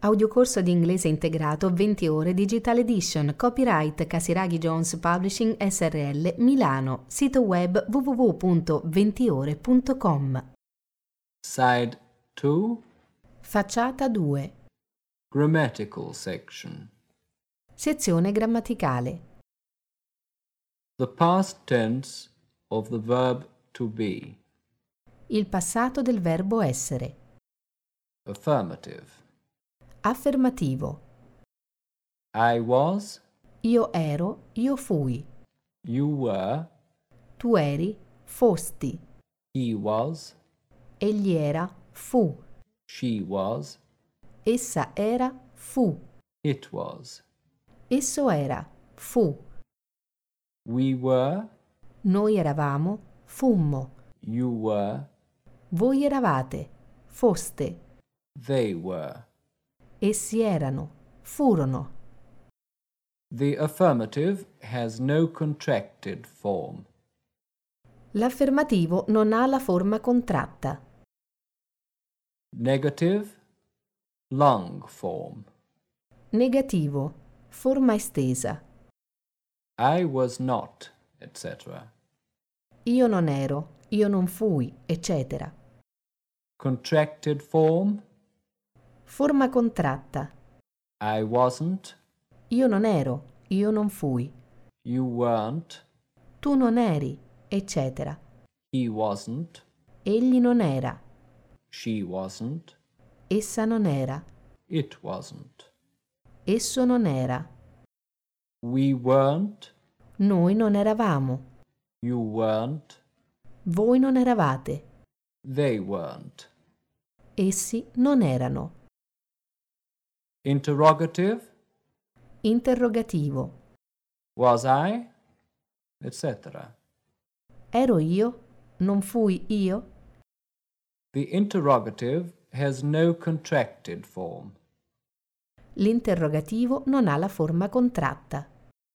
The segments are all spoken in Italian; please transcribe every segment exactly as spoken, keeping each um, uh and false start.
Audiocorso di inglese integrato venti ore Digital Edition, copyright Casiraghi Jones Publishing S R L Milano, sito web w w w punto ventiore punto com. Side two. Facciata due. Grammatical section. Sezione grammaticale. The past tense of the verb to be. Il passato del verbo essere. Affirmative. Affermativo. I was, Io ero, io fui. you were, Tu eri, fosti. he was, Egli era, fu. she was, Essa era, fu. it was. Esso era, fu. We were, Noi eravamo, fummo. you were, Voi eravate, foste. they were. Essi erano, furono. The affirmative has no contracted form. L'affermativo non ha la forma contratta. Negative, long form. Negativo, forma estesa. I was not, et cetera. Io non ero, io non fui, eccetera. Contracted form. Forma contratta. I wasn't, Io non ero, io non fui. you weren't, Tu non eri, eccetera. he wasn't, Egli non era. she wasn't, Essa non era. it wasn't. Esso non era. We weren't, Noi non eravamo. you weren't, Voi non eravate. they weren't. Essi non erano. Interrogative. Interrogativo. Was I, et cetera. Ero io? Non fui io? The interrogative has no contracted form. L'interrogativo non ha la forma contratta.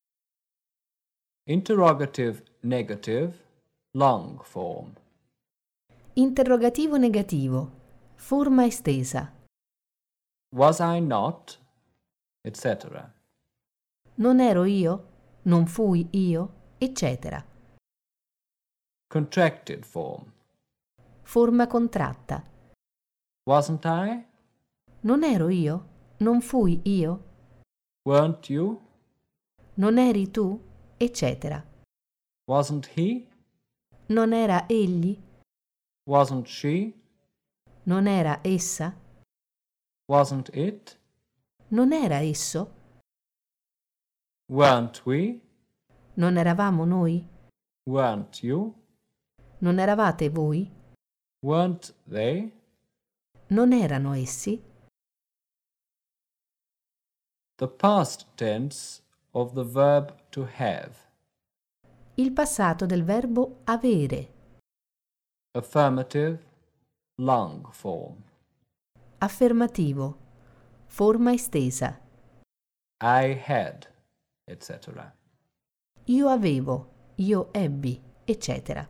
Interrogative negative, long form. Interrogativo negativo. Forma estesa. Was I not, et cetera. Non ero io? Non fui io? Eccetera. Contracted form. Forma contratta. Wasn't I? Non ero io? Non fui io? Weren't you? Non eri tu? Eccetera. Wasn't he? Non era egli? Wasn't she? Non era essa? Wasn't it? Non era esso? Weren't we? Non eravamo noi? Weren't you? Non eravate voi? Weren't they? Non erano essi? The past tense of the verb to have. Il passato del verbo avere. Affirmative, long form. Affermativo. Forma estesa. I had, et cetera. Io avevo, io ebbi, eccetera.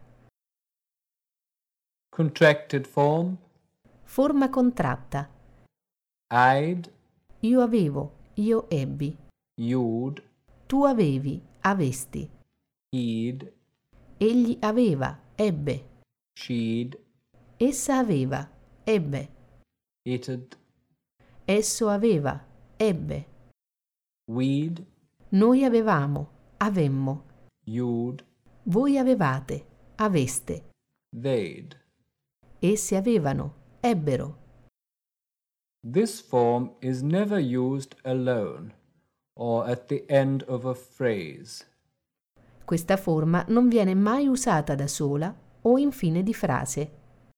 Contracted form. Forma contratta. I'd, Io avevo, io ebbi. you'd, Tu avevi, avesti. he'd, Egli aveva, ebbe. she'd, Essa aveva, ebbe. it'd, Esso aveva, ebbe. we'd, Noi avevamo, avemmo. you'd, Voi avevate, aveste. they'd. Essi avevano, ebbero. This form is never used alone or at the end of a phrase. Questa forma non viene mai usata da sola o in fine di frase.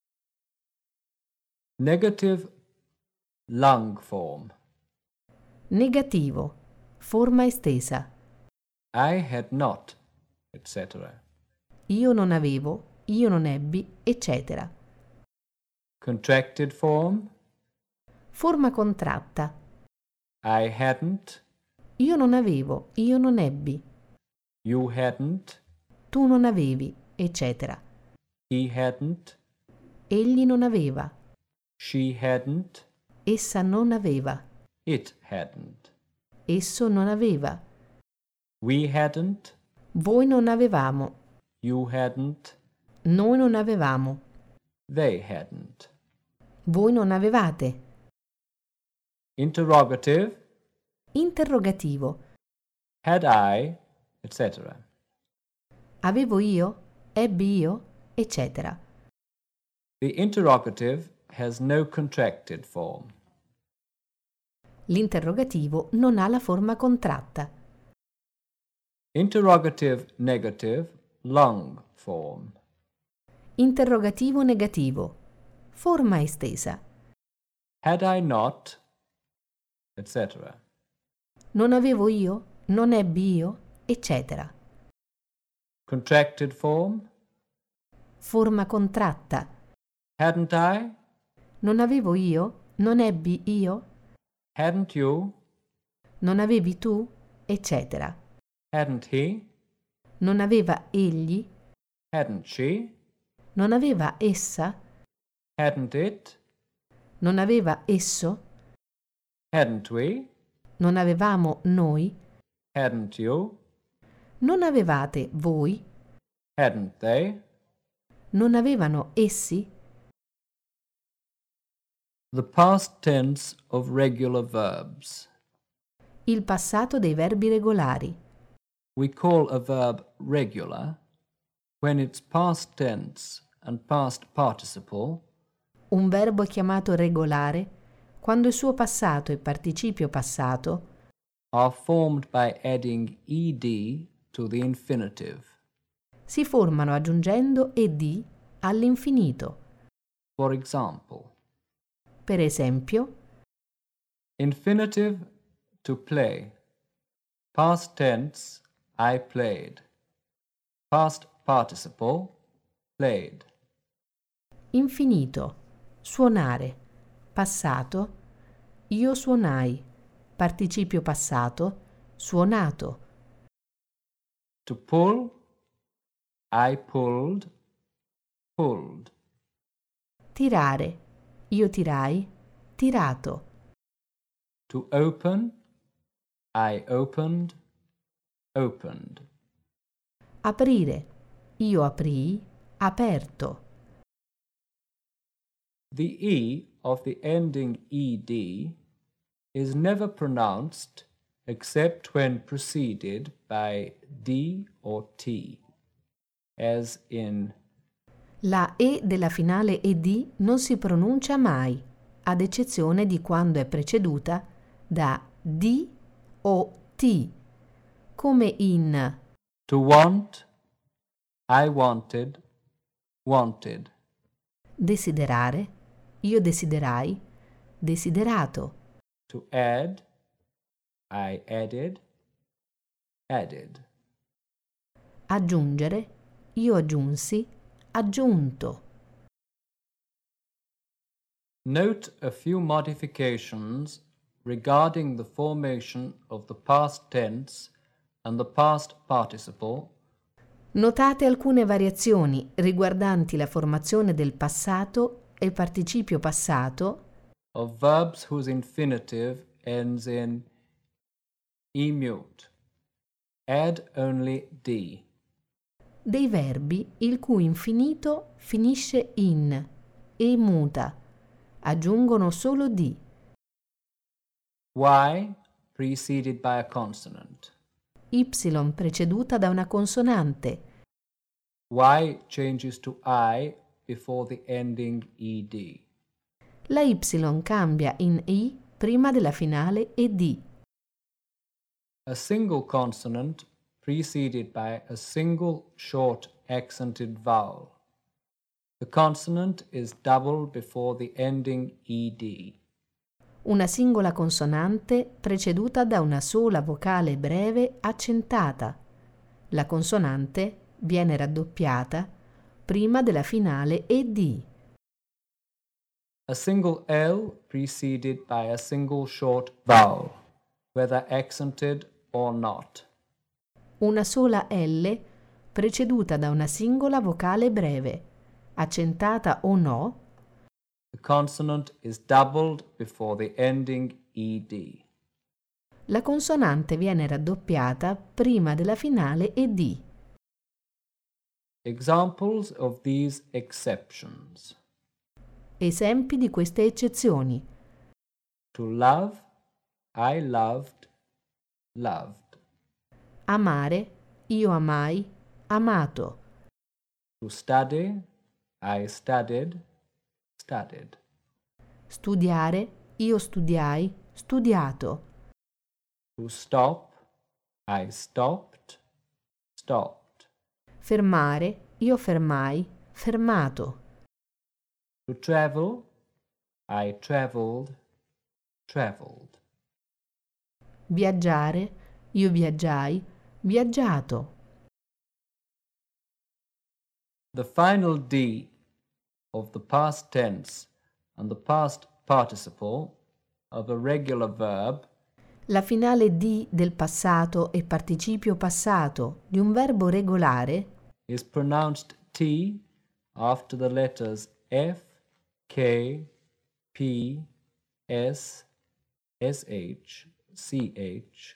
Negative, long form. Negativo. Forma estesa. I had not, et cetera. Io non avevo, io non ebbi, eccetera. Contracted form. Forma contratta. I hadn't, Io non avevo, io non ebbi. you hadn't, Tu non avevi, eccetera. he hadn't, Egli non aveva. she hadn't, Essa non aveva. It hadn't. Esso non aveva. We hadn't. Voi non avevamo. You hadn't. Noi non avevamo. They hadn't. Voi non avevate. Interrogative. Interrogativo. Had I, et cetera. Avevo io? Ebbi io? Eccetera. The interrogative has no contracted form. L'interrogativo non ha la forma contratta. Interrogative negative, long form. Interrogativo negativo. Forma estesa. Had I not, et cetera. Non avevo io? Non ebbi io? Eccetera. Contracted form. Forma contratta. Hadn't I? Non avevo io? Non ebbi io? Hadn't you? Non avevi tu? Eccetera. Hadn't he? Non aveva egli? Hadn't she? Non aveva essa? Hadn't it? Non aveva esso? Hadn't we? Non avevamo noi? Hadn't you? Non avevate voi? Hadn't they? Non avevano essi? The past tense of regular verbs. Il passato dei verbi regolari. We call a verb regular when its past tense and past participle Un verbo è chiamato regolare quando il suo passato e participio passato are formed by adding ed to the infinitive. si formano aggiungendo ed all'infinito. For example, Per esempio, infinitive to play. Past tense, I played. Past participle, played. infinito, suonare, passato, io suonai, participio passato, suonato. To pull, I pulled, pulled. Tirare, io tirai, tirato. To open, I opened, opened. Aprire, io aprii, aperto. The E of the ending ed is never pronounced except when preceded by D or T, as in La E della finale ed non si pronuncia mai, ad eccezione di quando è preceduta da D o T, come in to want, I wanted, wanted. desiderare, io desiderai, desiderato. To add, I added, added. Aggiungere, io aggiunsi, aggiunto. Note a few modifications regarding the formation of the past tense and the past participle. Notate alcune variazioni riguardanti la formazione del passato e il participio passato of verbs whose infinitive ends in e mute. Add only d. dei verbi il cui infinito finisce in e muta. Aggiungono solo di. Y preceded by a consonant. Y preceduta da una consonante. Y changes to I before the ending ed. La Y cambia in I prima della finale ed. A single consonant preceded by a single short accented vowel. The consonant is doubled before the ending ed. Una singola consonante preceduta da una sola vocale breve accentata. La consonante viene raddoppiata prima della finale ed. A single L preceded by a single short vowel, whether accented or not. Una sola L preceduta da una singola vocale breve, accentata o no. The consonant is doubled before the ending ed. La consonante viene raddoppiata prima della finale ed. Examples of these exceptions. Esempi di queste eccezioni. To love, I loved, loved. Amare, io amai, amato. To study, I studied, studied. Studiare, io studiai, studiato. To stop, I stopped, stopped. Fermare, io fermai, fermato. To travel, I traveled, traveled. Viaggiare, io viaggiai, viaggiato. The final D of the past tense and the past participle of a regular verb La finale D del passato e participio passato di un verbo regolare is pronounced T after the letters F, K, P, S, S H, C H,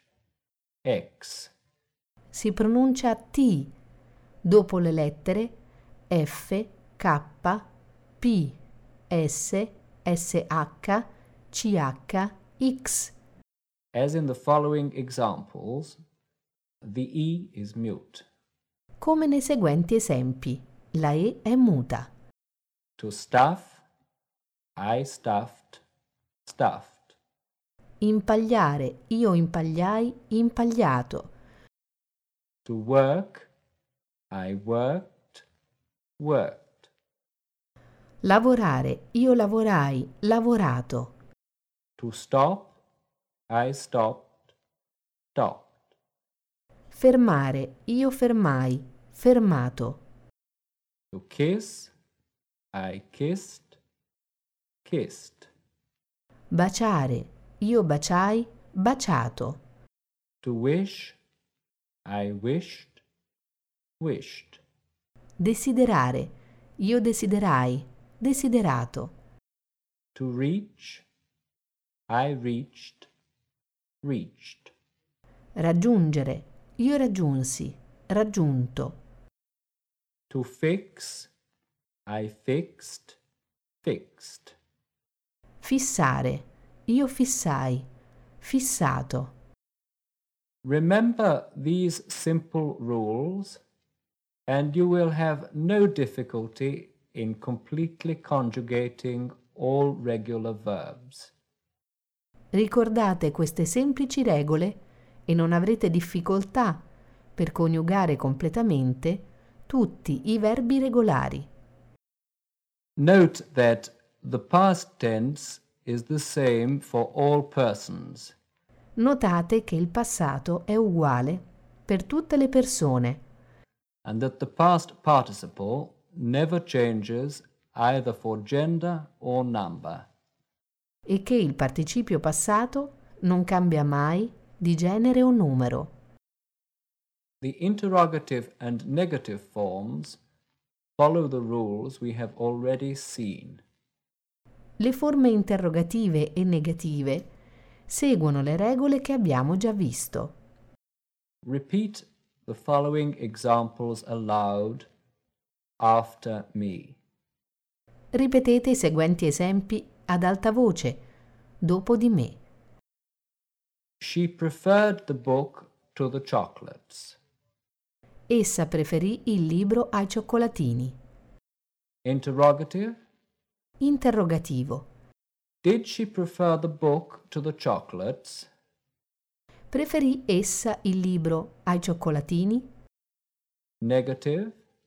X. si pronuncia T dopo le lettere F, K, P, S, S H, C H, X. As in the following examples, the E is mute. Come nei seguenti esempi, la E è muta. To stuff, I stuffed, stuffed. Impagliare, io impagliai, impagliato. To work, I worked, worked. Lavorare, io lavorai, lavorato. To stop, I stopped, stopped. Fermare, io fermai, fermato. To kiss, I kissed, kissed. Baciare, io baciai, baciato. To wish, I wished, wished. Desiderare, io desiderai, desiderato. To reach, I reached, reached. Raggiungere, io raggiunsi, raggiunto. To fix, I fixed, fixed. Fissare, io fissai, fissato. Remember these simple rules, and you will have no difficulty in completely conjugating all regular verbs. Ricordate queste semplici regole e non avrete difficoltà per coniugare completamente tutti i verbi regolari. Note that the past tense is the same for all persons. Notate che il passato è uguale per tutte le persone And that the past participle never changes either for gender or number. e che il participio passato non cambia mai di genere o numero. The interrogative and negative forms follow the rules we have already seen. Le forme interrogative e negative seguono le regole che abbiamo già visto. Repeat the following examples aloud after me. Ripetete i seguenti esempi ad alta voce, dopo di me. She preferred the book to the chocolates. Essa preferì il libro ai cioccolatini. Interrogative. Interrogativo. Did she prefer the book to the chocolates? Preferì essa il libro ai cioccolatini? Negative.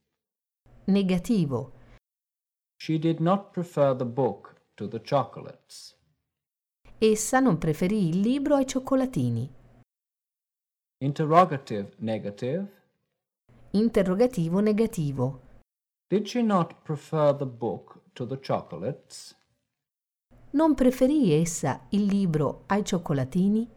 Negativo. She did not prefer the book to the chocolates. Essa non preferì il libro ai cioccolatini. Interrogative negative. Interrogativo negativo. Did she not prefer the book to the chocolates? Non preferì essa il libro ai cioccolatini?